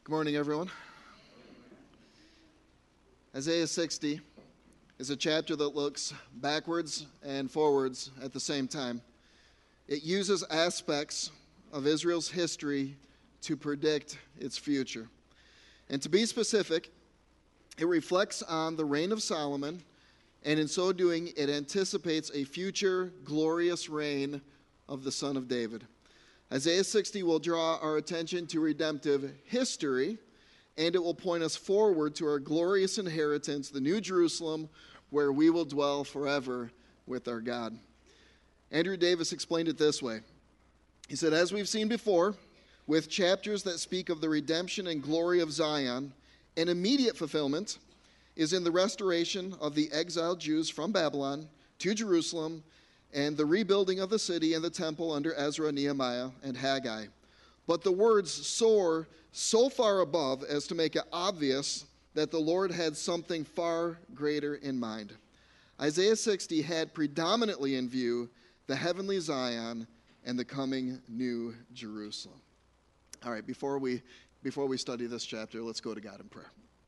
Good morning, everyone. Isaiah 60 is a chapter that looks backwards and forwards at the same time. It uses aspects of Israel's history to predict its future. And to be specific, it reflects on the reign of Solomon, and in so doing, it anticipates a future glorious reign of the Son of David. Isaiah 60 will draw our attention to redemptive history, and it will point us forward to our glorious inheritance, the New Jerusalem, where we will dwell forever with our God. Andrew Davis explained it this way. He said, as we've seen before, with chapters that speak of the redemption and glory of Zion, an immediate fulfillment is in the restoration of the exiled Jews from Babylon to Jerusalem and the rebuilding of the city and the temple under Ezra, Nehemiah, and Haggai. But the words soar so far above as to make it obvious that the Lord had something far greater in mind. Isaiah 60 had predominantly in view the heavenly Zion and the coming New Jerusalem. All right, before we study this chapter, let's go to God in prayer.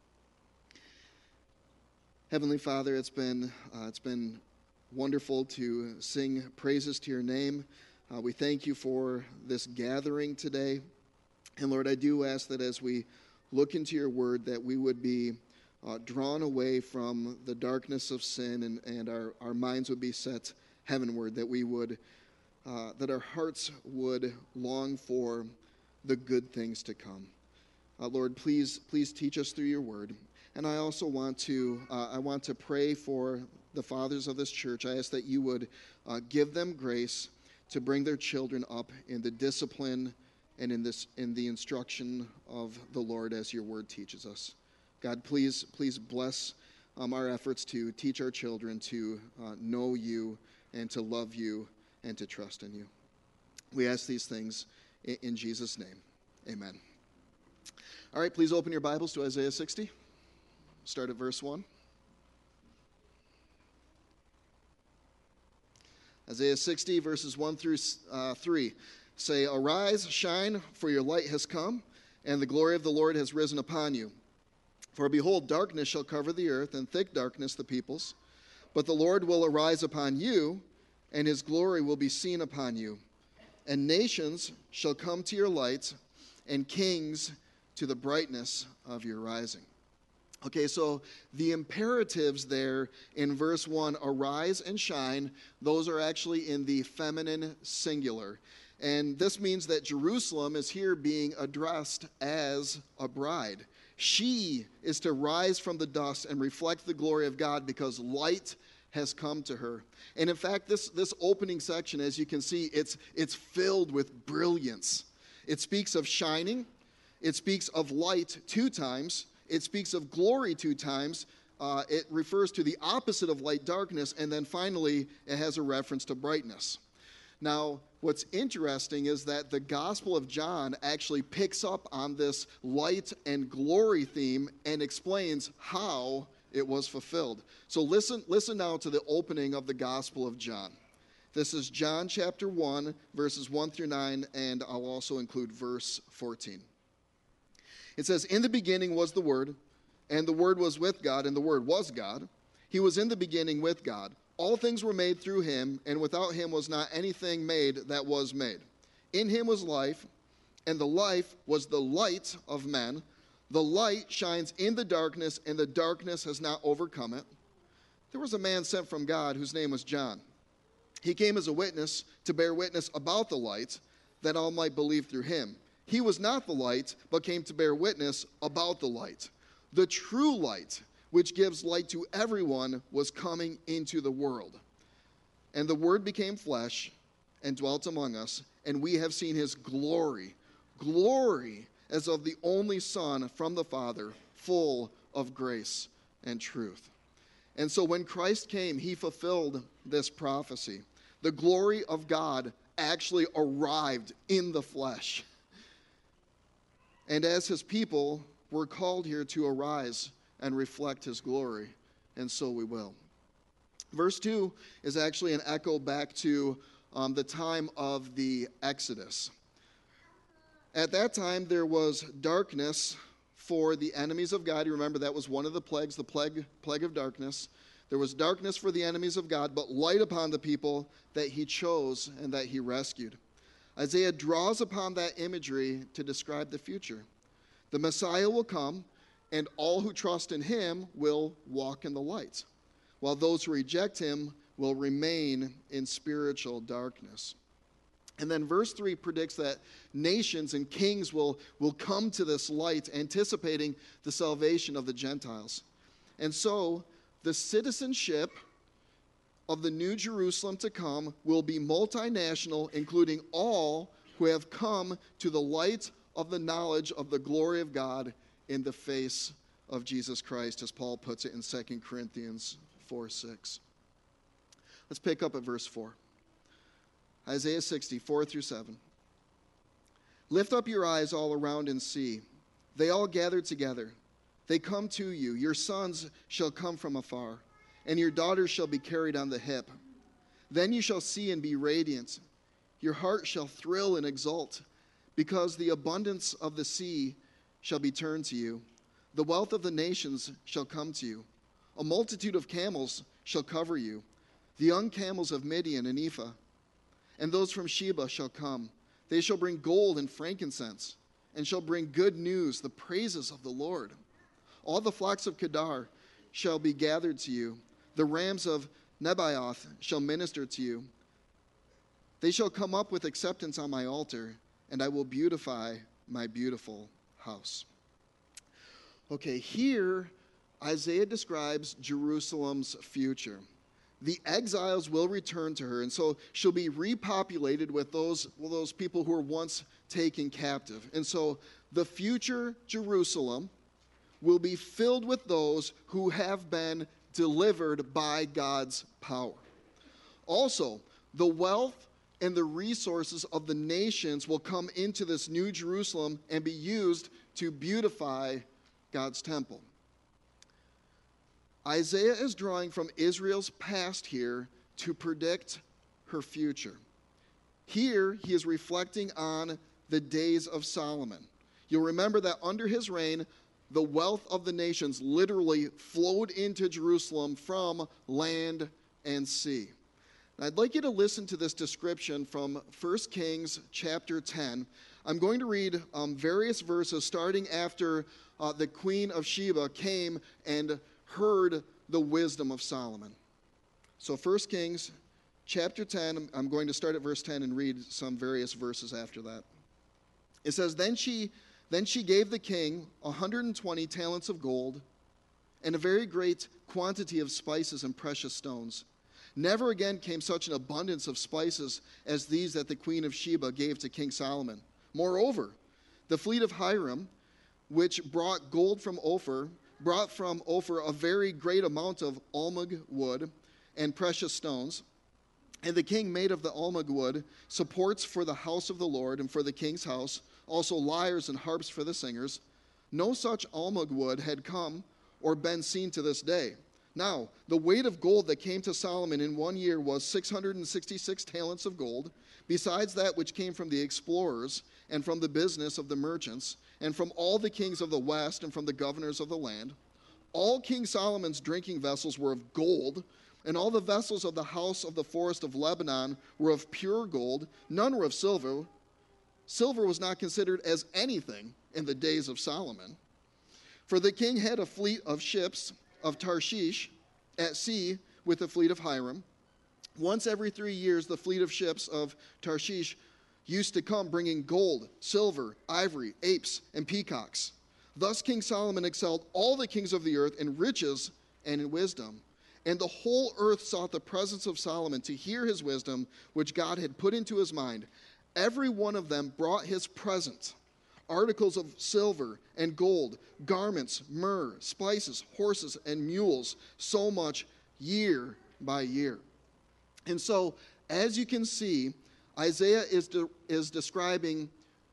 Heavenly Father, it's been wonderful to sing praises to your name. We thank you for this gathering today. And Lord, I do ask that as we look into your word, that we would be drawn away from the darkness of sin and our minds would be set heavenward, that we would, that our hearts would long for the good things to come. Lord, please teach us through your word. And I also want to pray for the fathers of this church. I ask that you would give them grace to bring their children up in the discipline and in the instruction of the Lord as your word teaches us. God, please bless our efforts to teach our children to know you and to love you and to trust in you. We ask these things in Jesus' name. Amen. All right, please open your Bibles to Isaiah 60. Start at verse 1. Isaiah 60, verses 1 through 3 say, Arise, shine, for your light has come, and the glory of the Lord has risen upon you. For behold, darkness shall cover the earth, and thick darkness the peoples. But the Lord will arise upon you, and his glory will be seen upon you. And nations shall come to your light, and kings to the brightness of your rising. Okay, so the imperatives there in verse 1, arise and shine, those are actually in the feminine singular. And this means that Jerusalem is here being addressed as a bride. She is to rise from the dust and reflect the glory of God because light has come to her. And in fact, this opening section, as you can see, it's filled with brilliance. It speaks of shining. It speaks of light 2 times. It speaks of glory 2 times. It refers to the opposite of light, darkness, and then finally it has a reference to brightness. Now, what's interesting is that the Gospel of John actually picks up on this light and glory theme and explains how it was fulfilled. So listen now to the opening of the Gospel of John. This is John chapter 1, verses 1 through 9, and I'll also include verse 14. It says, In the beginning was the Word, and the Word was with God, and the Word was God. He was in the beginning with God. All things were made through him, and without him was not anything made that was made. In him was life, and the life was the light of men. The light shines in the darkness, and the darkness has not overcome it. There was a man sent from God whose name was John. He came as a witness to bear witness about the light, that all might believe through him. He was not the light, but came to bear witness about the light. The true light, which gives light to everyone, was coming into the world. And the Word became flesh and dwelt among us, and we have seen his glory, glory as of the only Son from the Father, full of grace and truth. And so when Christ came, he fulfilled this prophecy. The glory of God actually arrived in the flesh. And as his people, we're called here to arise and reflect his glory, and so we will. Verse 2 is actually an echo back to the time of the Exodus. At that time, there was darkness for the enemies of God. You remember that was one of the plagues, the plague of darkness. There was darkness for the enemies of God, but light upon the people that he chose and that he rescued. Isaiah draws upon that imagery to describe the future. The Messiah will come, and all who trust in him will walk in the light, while those who reject him will remain in spiritual darkness. And then verse 3 predicts that nations and kings will come to this light, anticipating the salvation of the Gentiles. And so the citizenship of the New Jerusalem to come will be multinational, including all who have come to the light of the knowledge of the glory of God in the face of Jesus Christ, as Paul puts it in 2 Corinthians 4:6. Let's pick up at verse 4. Isaiah 60, 4-7. Lift up your eyes all around and see. They all gather together. They come to you. Your sons shall come from afar, and your daughters shall be carried on the hip. Then you shall see and be radiant. Your heart shall thrill and exult, because the abundance of the sea shall be turned to you. The wealth of the nations shall come to you. A multitude of camels shall cover you, the young camels of Midian and Ephah. And those from Sheba shall come. They shall bring gold and frankincense, and shall bring good news, the praises of the Lord. All the flocks of Kedar shall be gathered to you. The rams of Nebaioth shall minister to you. They shall come up with acceptance on my altar, and I will beautify my beautiful house. Okay, here Isaiah describes Jerusalem's future. The exiles will return to her, and so she'll be repopulated with those people who were once taken captive. And so the future Jerusalem will be filled with those who have been delivered by God's power. Also, the wealth and the resources of the nations will come into this new Jerusalem and be used to beautify God's temple. Isaiah is drawing from Israel's past here to predict her future. Here, he is reflecting on the days of Solomon. You'll remember that under his reign, the wealth of the nations literally flowed into Jerusalem from land and sea. And I'd like you to listen to this description from 1 Kings chapter 10. I'm going to read various verses starting after the Queen of Sheba came and heard the wisdom of Solomon. So 1 Kings chapter 10, I'm going to start at verse 10 and read some various verses after that. It says, Then she gave the king 120 talents of gold and a very great quantity of spices and precious stones. Never again came such an abundance of spices as these that the queen of Sheba gave to King Solomon. Moreover, the fleet of Hiram, which brought gold from Ophir, brought from Ophir a very great amount of almug wood and precious stones. And the king made of the almug wood supports for the house of the Lord and for the king's house, also lyres and harps for the singers. No such almug wood had come or been seen to this day. Now, the weight of gold that came to Solomon in 1 year was 666 talents of gold, besides that which came from the explorers and from the business of the merchants, and from all the kings of the west and from the governors of the land. All King Solomon's drinking vessels were of gold, and all the vessels of the house of the forest of Lebanon were of pure gold. None were of silver. Silver was not considered as anything in the days of Solomon. For the king had a fleet of ships of Tarshish at sea with the fleet of Hiram. Once every 3 years, the fleet of ships of Tarshish used to come bringing gold, silver, ivory, apes, and peacocks. Thus King Solomon excelled all the kings of the earth in riches and in wisdom. And the whole earth sought the presence of Solomon to hear his wisdom, which God had put into his mind. Every one of them brought his present, articles of silver and gold, garments, myrrh, spices, horses, and mules, so much year by year. And so, as you can see, Isaiah is describing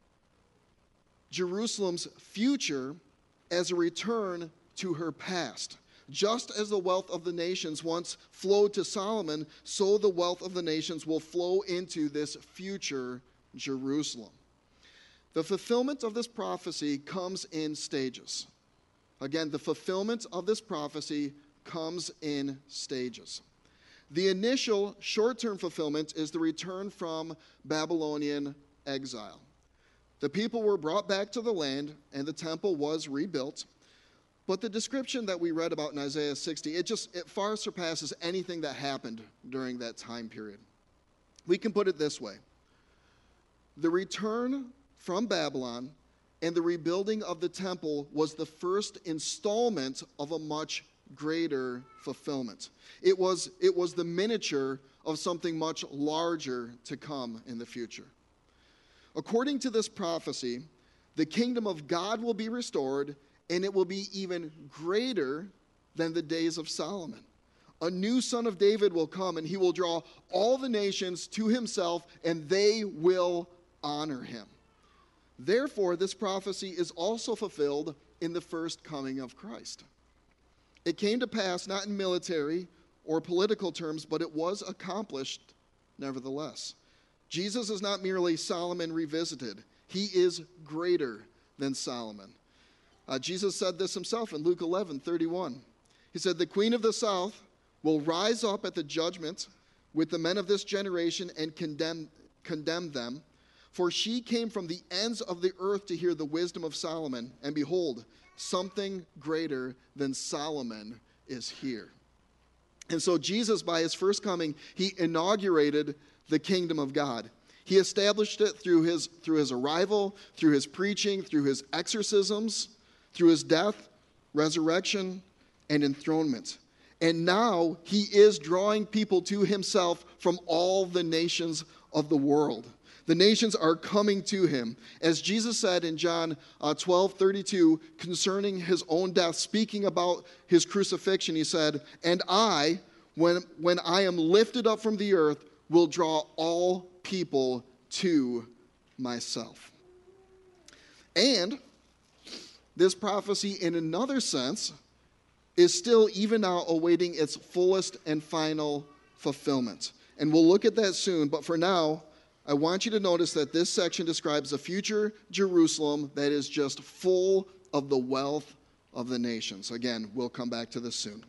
Jerusalem's future as a return to her past. Just as the wealth of the nations once flowed to Solomon, so the wealth of the nations will flow into this future Jerusalem. The fulfillment of this prophecy comes in stages. Again, the fulfillment of this prophecy comes in stages. The initial short-term fulfillment is the return from Babylonian exile. The people were brought back to the land, and the temple was rebuilt. But the description that we read about in Isaiah 60, it far surpasses anything that happened during that time period. We can put it this way. The return from Babylon and the rebuilding of the temple was the first installment of a much greater fulfillment. It was the miniature of something much larger to come in the future. According to this prophecy, the kingdom of God will be restored, and it will be even greater than the days of Solomon. A new son of David will come, and he will draw all the nations to himself, and they will honor him. Therefore, this prophecy is also fulfilled in the first coming of Christ. It came to pass not in military or political terms, but it was accomplished nevertheless. Jesus is not merely Solomon revisited. He is greater than Solomon. Jesus said this himself in Luke 11:31. He said, "The queen of the south will rise up at the judgment with the men of this generation and condemn them. For she came from the ends of the earth to hear the wisdom of Solomon. And behold, something greater than Solomon is here." And so Jesus, by his first coming, he inaugurated the kingdom of God. He established it through his arrival, through his preaching, through his exorcisms, through his death, resurrection, and enthronement. And now he is drawing people to himself from all the nations of the world. The nations are coming to him. As Jesus said in John 12:32, concerning his own death, speaking about his crucifixion, he said, "And I, when I am lifted up from the earth, will draw all people to myself." And this prophecy, in another sense, is still even now awaiting its fullest and final fulfillment. And we'll look at that soon, but for now, I want you to notice that this section describes a future Jerusalem that is just full of the wealth of the nations. Again, we'll come back to this soon.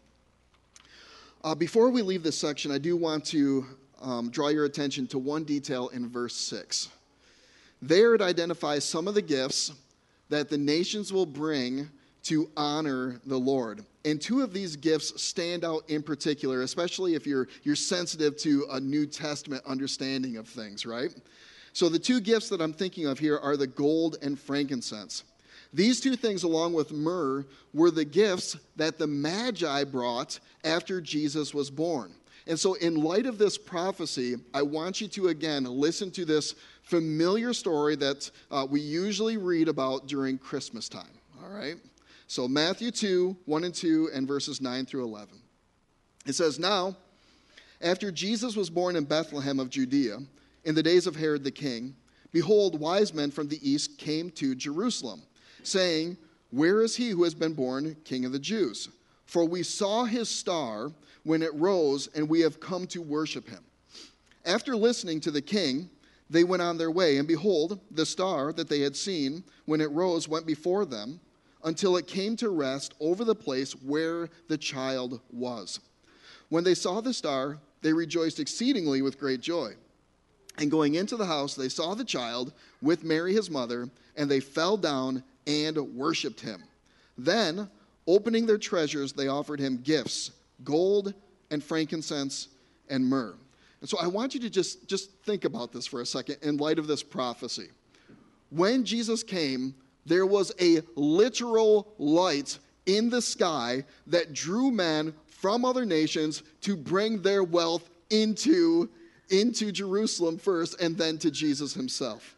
Before we leave this section, I do want to draw your attention to one detail in verse 6. There it identifies some of the gifts that the nations will bring to honor the Lord. And two of these gifts stand out in particular, especially if you're sensitive to a New Testament understanding of things, right? So the two gifts that I'm thinking of here are the gold and frankincense. These two things, along with myrrh, were the gifts that the Magi brought after Jesus was born. And so in light of this prophecy, I want you to, again, listen to this familiar story that we usually read about during Christmas time, all right? So Matthew 2, 1 and 2, and verses 9 through 11. It says, "Now, after Jesus was born in Bethlehem of Judea, in the days of Herod the king, behold, wise men from the east came to Jerusalem, saying, 'Where is he who has been born King of the Jews? For we saw his star when it rose, and we have come to worship him.' After listening to the king, they went on their way, and behold, the star that they had seen when it rose went before them, until it came to rest over the place where the child was. When they saw the star, they rejoiced exceedingly with great joy. And going into the house, they saw the child with Mary his mother, and they fell down and worshipped him. Then, opening their treasures, they offered him gifts, gold and frankincense and myrrh." And so I want you to just think about this for a second in light of this prophecy. When Jesus came, there was a literal light in the sky that drew men from other nations to bring their wealth into Jerusalem first and then to Jesus himself.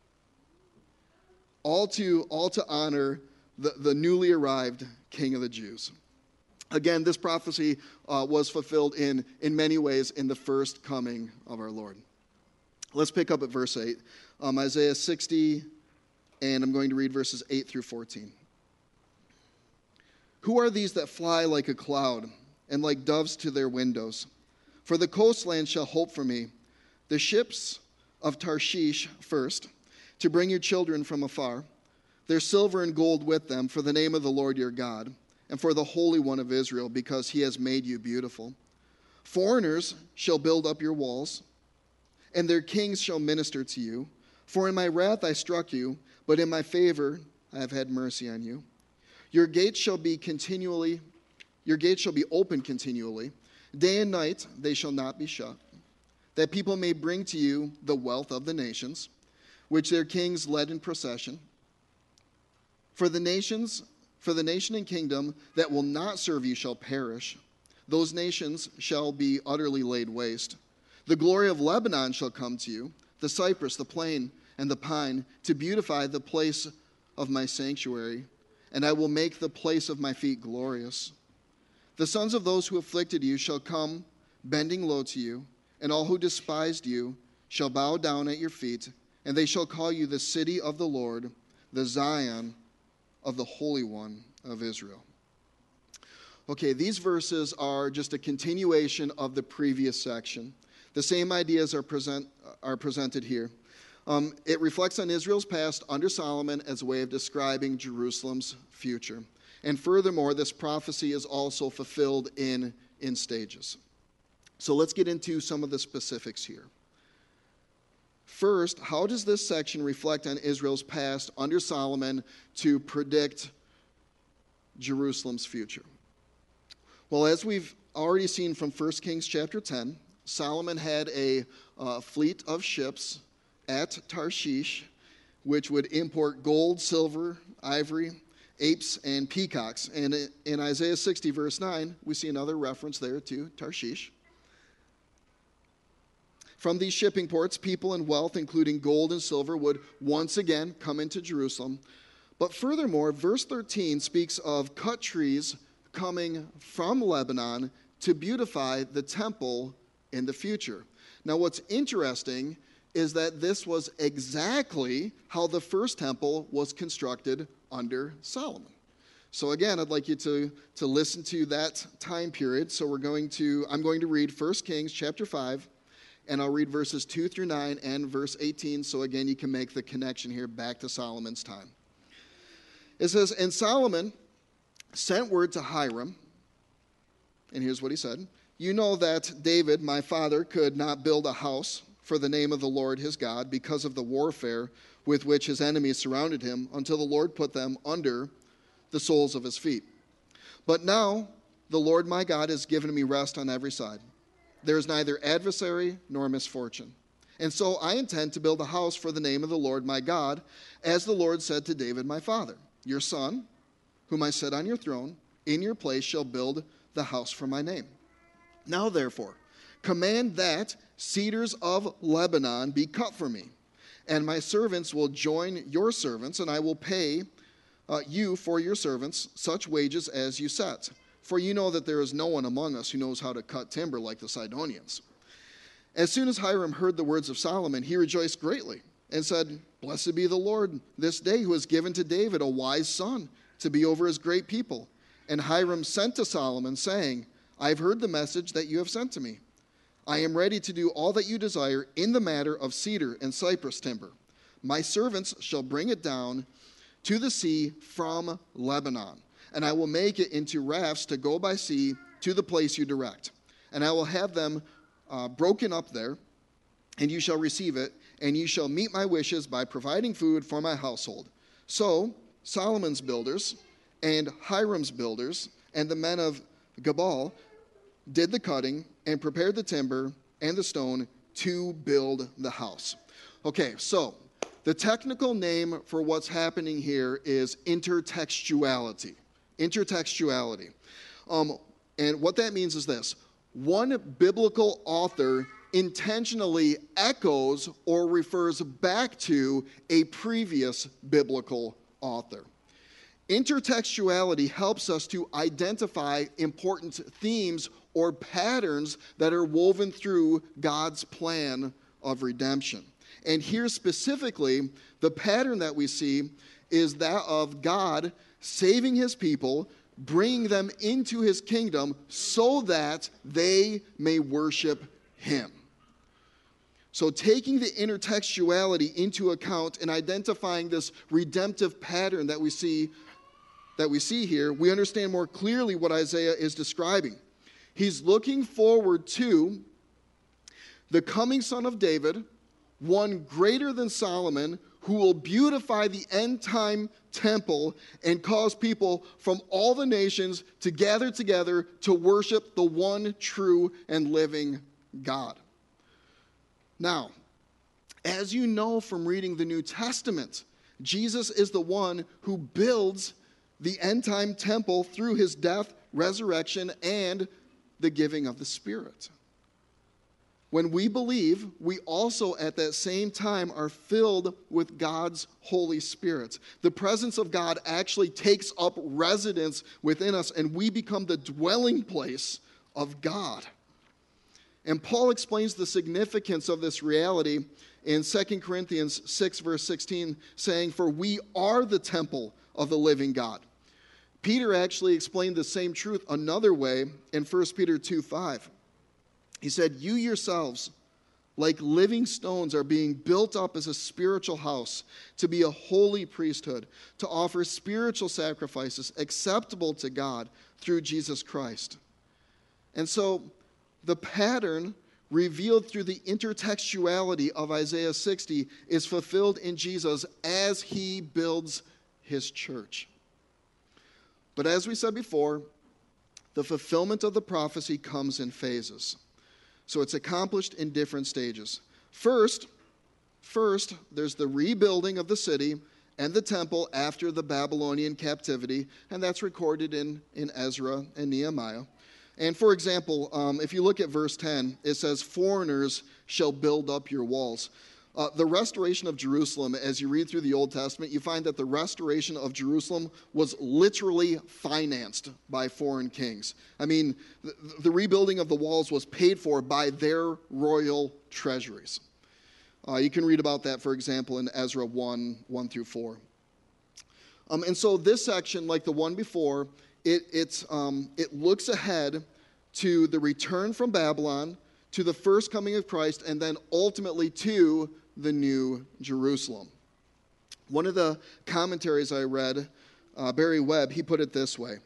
All to honor the newly arrived King of the Jews. Again, this prophecy was fulfilled in many ways in the first coming of our Lord. Let's pick up at verse 8. Isaiah 60, and I'm going to read verses 8 through 14. "Who are these that fly like a cloud, and like doves to their windows? For the coastland shall hope for me, the ships of Tarshish first. to bring your children from afar, their silver and gold with them, for the name of the Lord your God, and for the Holy One of Israel, because he has made you beautiful. Foreigners shall build up your walls, and their kings shall minister to you. For in my wrath I struck you, but in my favor I have had mercy on you. Your gates shall be open continually. Day and night they shall not be shut, that people may bring to you the wealth of the nations, which their kings led in procession. For the nation and kingdom that will not serve you shall perish. Those nations shall be utterly laid waste. The glory of Lebanon shall come to you, the cypress, the plane, and the pine, to beautify the place of my sanctuary, and I will make the place of my feet glorious. The sons of those who afflicted you shall come, bending low to you, and all who despised you shall bow down at your feet, and they shall call you the city of the Lord, the Zion of the Holy One of Israel. Okay, these verses are just a continuation of the previous section. The same ideas are presented here. It reflects on Israel's past under Solomon as a way of describing Jerusalem's future. And furthermore, this prophecy is also fulfilled in stages. So let's get into some of the specifics here. First, how does this section reflect on Israel's past under Solomon to predict Jerusalem's future? Well, as we've already seen from 1 Kings chapter 10, Solomon had a fleet of ships at Tarshish, which would import gold, silver, ivory, apes, and peacocks. And in Isaiah 60, verse 9, we see another reference there to Tarshish. From these shipping ports, people and wealth, including gold and silver, would once again come into Jerusalem. But furthermore, verse 13 speaks of cut trees coming from Lebanon to beautify the temple in the future. Now, what's interesting is that this was exactly how the first temple was constructed under Solomon. So again, I'd like you to listen to that time period. So I'm going to read 1 Kings chapter 5, and I'll read verses 2 through 9 and verse 18. So again, you can make the connection here back to Solomon's time. It says, and Solomon sent word to Hiram, and here's what he said. You know that David, my father, could not build a house for the name of the Lord his God because of the warfare with which his enemies surrounded him until the Lord put them under the soles of his feet. But now the Lord my God has given me rest on every side. There is neither adversary nor misfortune. And so I intend to build a house for the name of the Lord my God, as the Lord said to David my father. Your son, whom I set on your throne, in your place shall build the house for my name. Now therefore, command that cedars of Lebanon be cut for me, and my servants will join your servants, and I will pay you for your servants such wages as you set. For you know that there is no one among us who knows how to cut timber like the Sidonians. As soon as Hiram heard the words of Solomon, he rejoiced greatly and said, Blessed be the Lord this day, who has given to David a wise son to be over his great people. And Hiram sent to Solomon, saying, I have heard the message that you have sent to me. I am ready to do all that you desire in the matter of cedar and cypress timber. My servants shall bring it down to the sea from Lebanon, and I will make it into rafts to go by sea to the place you direct. And I will have them broken up there, and you shall receive it, and you shall meet my wishes by providing food for my household. So Solomon's builders and Hiram's builders and the men of Gebal did the cutting and prepared the timber and the stone to build the house. Okay, so the technical name for what's happening here is intertextuality. Intertextuality. And what that means is this. One biblical author intentionally echoes or refers back to a previous biblical author. Intertextuality helps us to identify important themes or patterns that are woven through God's plan of redemption. And here specifically, the pattern that we see is that of God saving his people, bringing them into his kingdom so that they may worship him. So taking the intertextuality into account and identifying this redemptive pattern that we see here, we understand more clearly what Isaiah is describing. He's looking forward to the coming son of David, one greater than Solomon, who will beautify the end-time temple and cause people from all the nations to gather together to worship the one true and living God. Now, as you know from reading the New Testament, Jesus is the one who builds the end-time temple through his death, resurrection, and the giving of the Spirit. When we believe, we also at that same time are filled with God's Holy Spirit. The presence of God actually takes up residence within us, and we become the dwelling place of God. And Paul explains the significance of this reality in 2 Corinthians 6, verse 16, saying, "For we are the temple of the living God." Peter actually explained the same truth another way in 1 Peter 2:5. He said, "You yourselves, like living stones, are being built up as a spiritual house, to be a holy priesthood, to offer spiritual sacrifices acceptable to God through Jesus Christ." And so the pattern revealed through the intertextuality of Isaiah 60 is fulfilled in Jesus as he builds his church. But as we said before, the fulfillment of the prophecy comes in phases. So it's accomplished in different stages. First, there's the rebuilding of the city and the temple after the Babylonian captivity, and that's recorded in Ezra and Nehemiah. And for example, if you look at verse 10, it says, "Foreigners shall build up your walls." The restoration of Jerusalem, as you read through the Old Testament, you find that the restoration of Jerusalem was literally financed by foreign kings. I mean, the rebuilding of the walls was paid for by their royal treasuries. You can read about that, for example, in Ezra 1 through 4. And so this section, like the one before, it looks ahead to the return from Babylon, to the first coming of Christ, and then ultimately to the new Jerusalem. One of the commentaries I read, Barry Webb, he put it this way: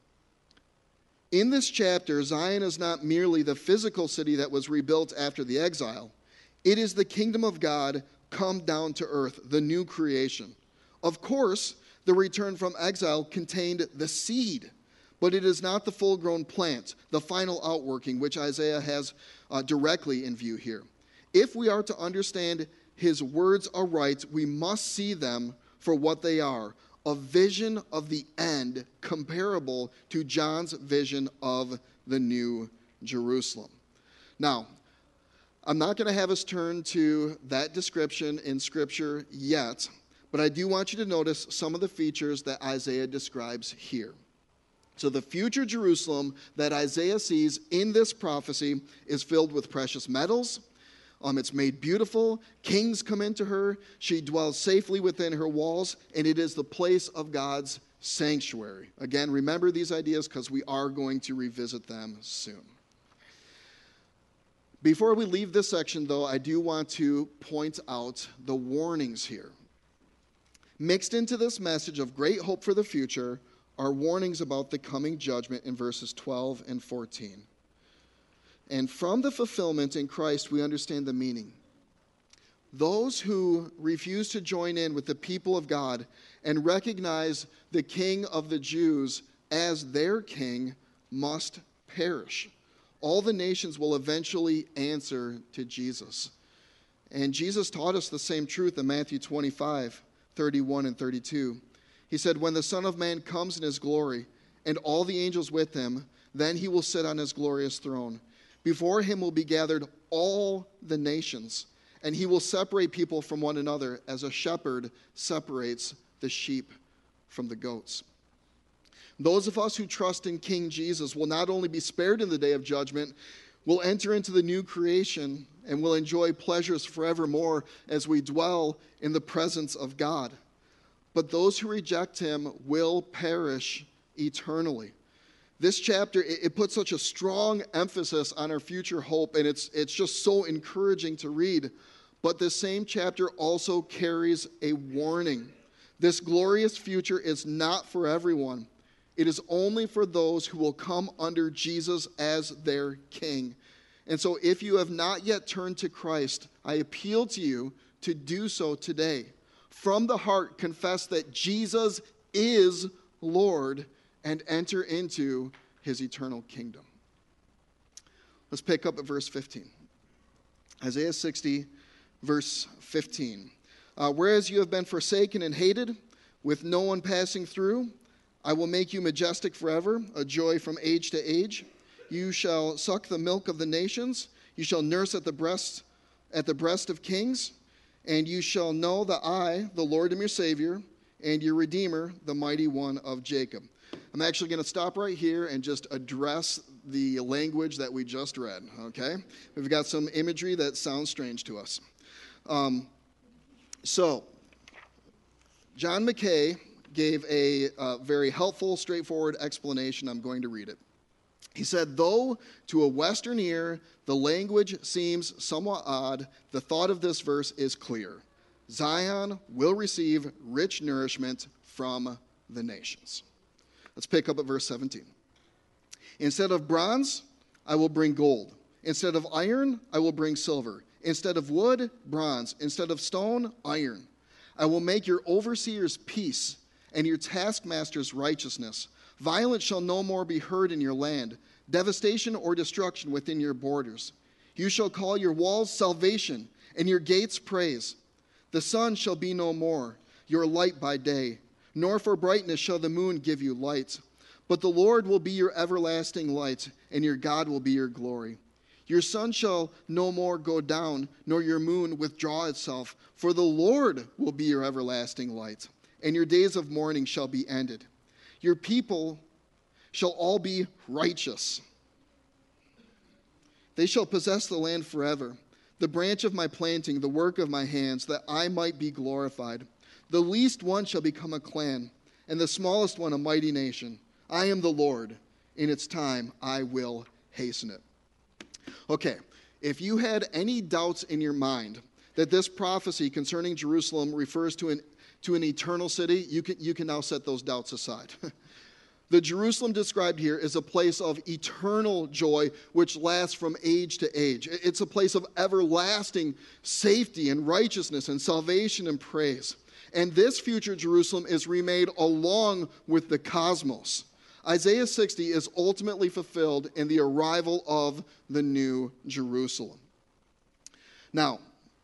"In this chapter, Zion is not merely the physical city that was rebuilt after the exile. It is the kingdom of God come down to earth, the new creation. Of course, the return from exile contained the seed, but it is not the full-grown plant, the final outworking, which Isaiah has directly in view here. If we are to understand his words aright, we must see them for what they are, a vision of the end comparable to John's vision of the new Jerusalem." Now, I'm not going to have us turn to that description in Scripture yet, but I do want you to notice some of the features that Isaiah describes here. So the future Jerusalem that Isaiah sees in this prophecy is filled with precious metals. It's made beautiful. Kings come into her. She dwells safely within her walls, and it is the place of God's sanctuary. Again, remember these ideas because we are going to revisit them soon. Before we leave this section, though, I do want to point out the warnings here. Mixed into this message of great hope for the future are warnings about the coming judgment in verses 12 and 14. And from the fulfillment in Christ, we understand the meaning. Those who refuse to join in with the people of God and recognize the King of the Jews as their king must perish. All the nations will eventually answer to Jesus. And Jesus taught us the same truth in Matthew 25, 31 and 32. He said, "When the Son of Man comes in his glory, and all the angels with him, then he will sit on his glorious throne. Before him will be gathered all the nations, and he will separate people from one another as a shepherd separates the sheep from the goats." Those of us who trust in King Jesus will not only be spared in the day of judgment, will enter into the new creation and will enjoy pleasures forevermore as we dwell in the presence of God. But those who reject him will perish eternally. This chapter, it puts such a strong emphasis on our future hope, and it's just so encouraging to read. But this same chapter also carries a warning. This glorious future is not for everyone. It is only for those who will come under Jesus as their King. And so if you have not yet turned to Christ, I appeal to you to do so today. From the heart, confess that Jesus is Lord and enter into his eternal kingdom. Let's pick up at verse 15. Isaiah 60, verse 15. Whereas you have been forsaken and hated, with no one passing through, I will make you majestic forever, a joy from age to age. You shall suck the milk of the nations. You shall nurse at the breast of kings. And you shall know that I, the Lord, am your Savior, and your Redeemer, the mighty one of Jacob. I'm actually going to stop right here and just address the language that we just read, okay? We've got some imagery that sounds strange to us. So, John Mackay gave a very helpful, straightforward explanation. I'm going to read it. He said, though to a Western ear the language seems somewhat odd, the thought of this verse is clear. Zion will receive rich nourishment from the nations. Let's pick up at verse 17. Instead of bronze, I will bring gold. Instead of iron, I will bring silver. Instead of wood, bronze. Instead of stone, iron. I will make your overseers peace and your taskmasters righteousness. Violence shall no more be heard in your land, devastation or destruction within your borders. You shall call your walls salvation and your gates praise. The sun shall be no more, your light by day, nor for brightness shall the moon give you light. But the Lord will be your everlasting light, and your God will be your glory. Your sun shall no more go down, nor your moon withdraw itself, for the Lord will be your everlasting light, and your days of mourning shall be ended. Your people shall all be righteous. They shall possess the land forever, the branch of my planting, the work of my hands, that I might be glorified. The least one shall become a clan, and the smallest one a mighty nation. I am the Lord. In its time, I will hasten it. Okay, if you had any doubts in your mind that this prophecy concerning Jerusalem refers to an eternal city, you can now set those doubts aside. The Jerusalem described here is a place of eternal joy which lasts from age to age. It's a place of everlasting safety and righteousness and salvation and praise. And this future Jerusalem is remade along with the cosmos. Isaiah 60 is ultimately fulfilled in the arrival of the new Jerusalem. Now,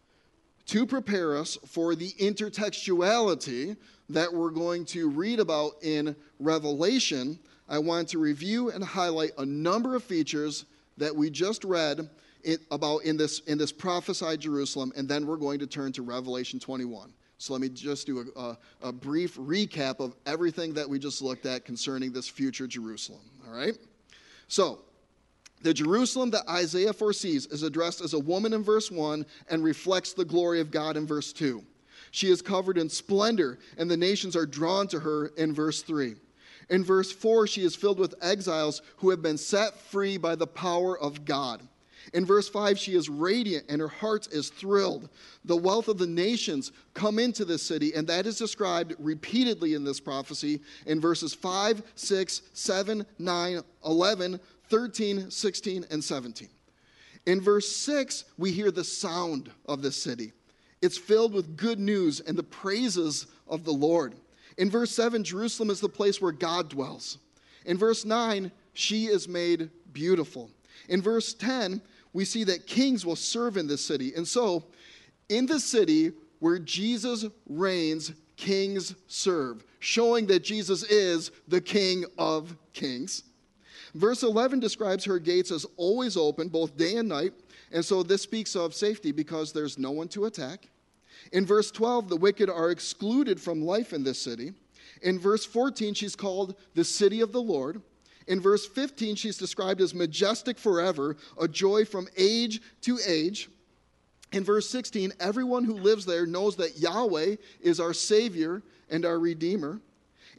to prepare us for the intertextuality that we're going to read about in Revelation, I want to review and highlight a number of features that we just read about in this prophesied Jerusalem, and then we're going to turn to Revelation 21. So let me just do a brief recap of everything that we just looked at concerning this future Jerusalem, all right? So, the Jerusalem that Isaiah foresees is addressed as a woman in verse 1 and reflects the glory of God in verse 2. She is covered in splendor, and the nations are drawn to her in verse 3. In verse 4, she is filled with exiles who have been set free by the power of God. In verse 5, she is radiant and her heart is thrilled. The wealth of the nations come into this city, and that is described repeatedly in this prophecy in verses 5, 6, 7, 9, 11, 13, 16, and 17. In verse 6, we hear the sound of the city. It's filled with good news and the praises of the Lord. In verse 7, Jerusalem is the place where God dwells. In verse 9, she is made beautiful. In verse 10, we see that kings will serve in this city. And so, in the city where Jesus reigns, kings serve, showing that Jesus is the King of kings. Verse 11 describes her gates as always open, both day and night. And so this speaks of safety because there's no one to attack. In verse 12, the wicked are excluded from life in this city. In verse 14, she's called the city of the Lord. In verse 15, she's described as majestic forever, a joy from age to age. In verse 16, everyone who lives there knows that Yahweh is our Savior and our Redeemer.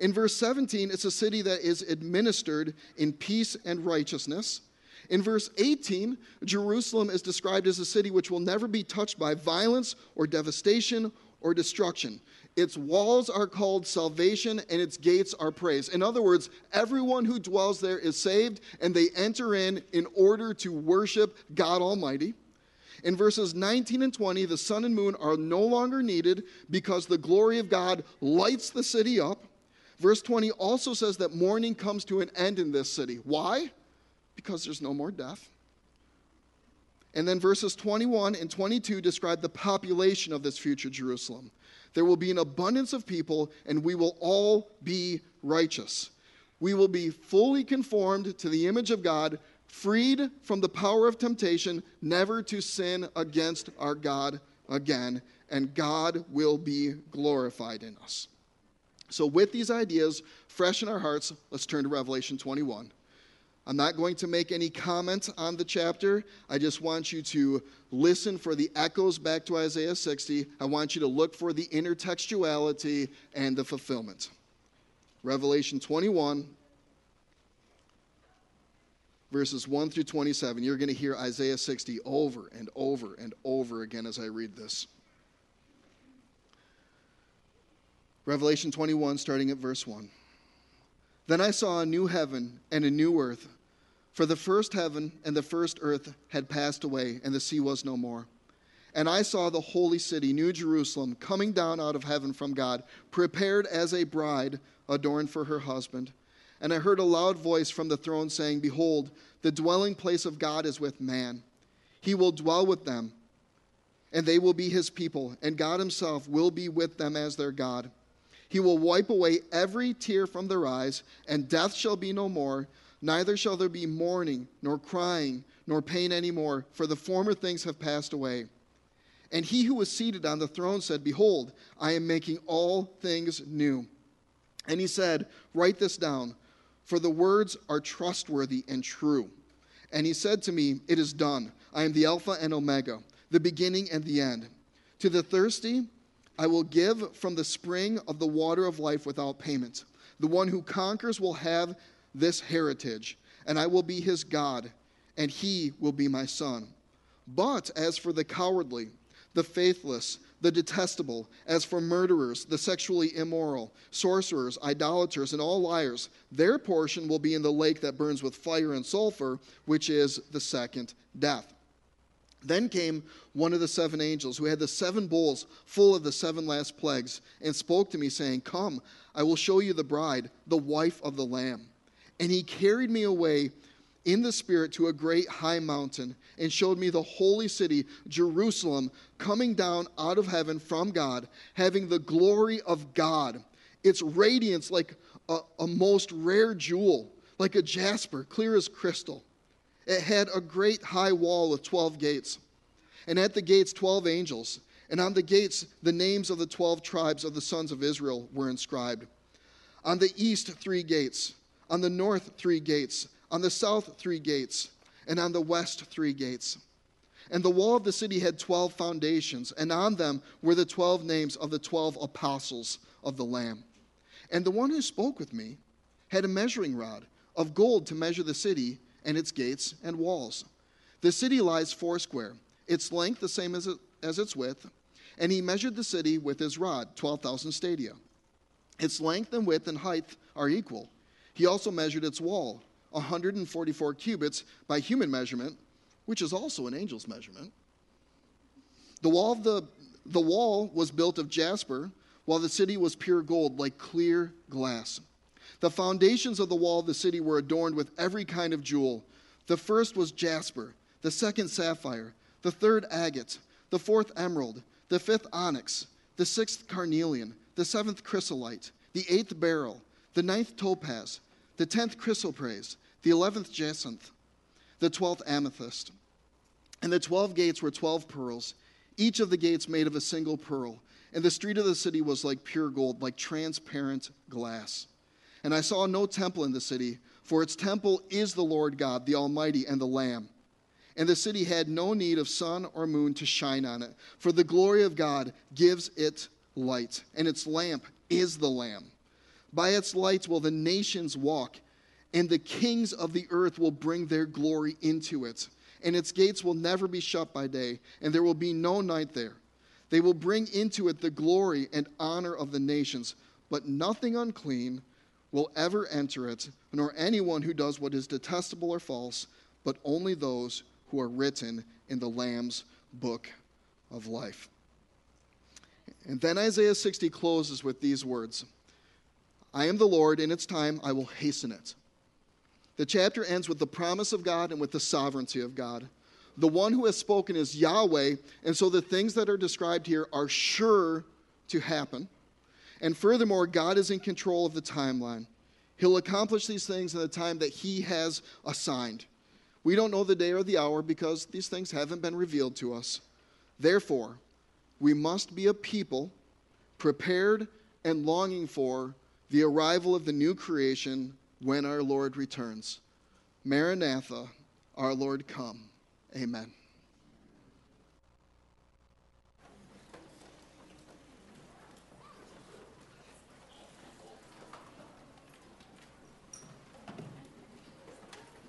In verse 17, it's a city that is administered in peace and righteousness. In verse 18, Jerusalem is described as a city which will never be touched by violence or devastation or destruction. Its walls are called salvation and its gates are praise. In other words, everyone who dwells there is saved and they enter in order to worship God Almighty. In verses 19 and 20, the sun and moon are no longer needed because the glory of God lights the city up. Verse 20 also says that mourning comes to an end in this city. Why? Because there's no more death. And then verses 21 and 22 describe the population of this future Jerusalem. There will be an abundance of people, and we will all be righteous. We will be fully conformed to the image of God, freed from the power of temptation, never to sin against our God again, and God will be glorified in us. So with these ideas fresh in our hearts, let's turn to Revelation 21. I'm not going to make any comment on the chapter. I just want you to listen for the echoes back to Isaiah 60. I want you to look for the intertextuality and the fulfillment. Revelation 21, verses 1 through 27. You're going to hear Isaiah 60 over and over and over again as I read this. Revelation 21, starting at verse 1. Then I saw a new heaven and a new earth, for the first heaven and the first earth had passed away, and the sea was no more. And I saw the holy city, New Jerusalem, coming down out of heaven from God, prepared as a bride adorned for her husband. And I heard a loud voice from the throne saying, Behold, the dwelling place of God is with man. He will dwell with them, and they will be his people, and God himself will be with them as their God. He will wipe away every tear from their eyes, and death shall be no more. Neither shall there be mourning, nor crying, nor pain any more, for the former things have passed away. And he who was seated on the throne said, Behold, I am making all things new. And he said, Write this down, for the words are trustworthy and true. And he said to me, It is done. I am the Alpha and Omega, the beginning and the end. To the thirsty, I will give from the spring of the water of life without payment. The one who conquers will have this heritage, and I will be his God, and he will be my son. But as for the cowardly, the faithless, the detestable, as for murderers, the sexually immoral, sorcerers, idolaters, and all liars, their portion will be in the lake that burns with fire and sulfur, which is the second death. Then came one of the seven angels who had the seven bowls full of the seven last plagues and spoke to me, saying, Come, I will show you the bride, the wife of the Lamb. And he carried me away in the Spirit to a great high mountain and showed me the holy city, Jerusalem, coming down out of heaven from God, having the glory of God. Its radiance like a most rare jewel, like a jasper, clear as crystal. It had a great high wall with 12 gates, and at the gates 12 angels, and on the gates the names of the 12 tribes of the sons of Israel were inscribed. On the east 3 gates, on the north 3 gates, on the south 3 gates, and on the west 3 gates. And the wall of the city had 12 foundations, and on them were the 12 names of the 12 apostles of the Lamb. And the one who spoke with me had a measuring rod of gold to measure the city and its gates and walls. The city lies foursquare, its length the same as its width, and he measured the city with his rod, 12,000 stadia. Its length and width and height are equal. He also measured its wall, 144 cubits by human measurement, which is also an angel's measurement. The wall was built of jasper, while the city was pure gold, like clear glass. The foundations of the wall of the city were adorned with every kind of jewel. The first was jasper, the second sapphire, the third agate, the fourth emerald, the fifth onyx, the sixth carnelian, the seventh chrysolite, the eighth beryl, the ninth topaz, the 10th chrysoprase, the 11th jacinth, the 12th amethyst. And the 12 gates were 12 pearls, each of the gates made of a single pearl. And the street of the city was like pure gold, like transparent glass. And I saw no temple in the city, for its temple is the Lord God, the Almighty, and the Lamb. And the city had no need of sun or moon to shine on it, for the glory of God gives it light, and its lamp is the Lamb. By its lights will the nations walk, and the kings of the earth will bring their glory into it. And its gates will never be shut by day, and there will be no night there. They will bring into it the glory and honor of the nations, but nothing unclean will ever enter it, nor anyone who does what is detestable or false, but only those who are written in the Lamb's book of life. And then Isaiah 60 closes with these words, I am the Lord, in its time I will hasten it. The chapter ends with the promise of God and with the sovereignty of God. The one who has spoken is Yahweh, and so the things that are described here are sure to happen. And furthermore, God is in control of the timeline. He'll accomplish these things in the time that he has assigned. We don't know the day or the hour because these things haven't been revealed to us. Therefore, we must be a people prepared and longing for the arrival of the new creation when our Lord returns. Maranatha, our Lord come. Amen.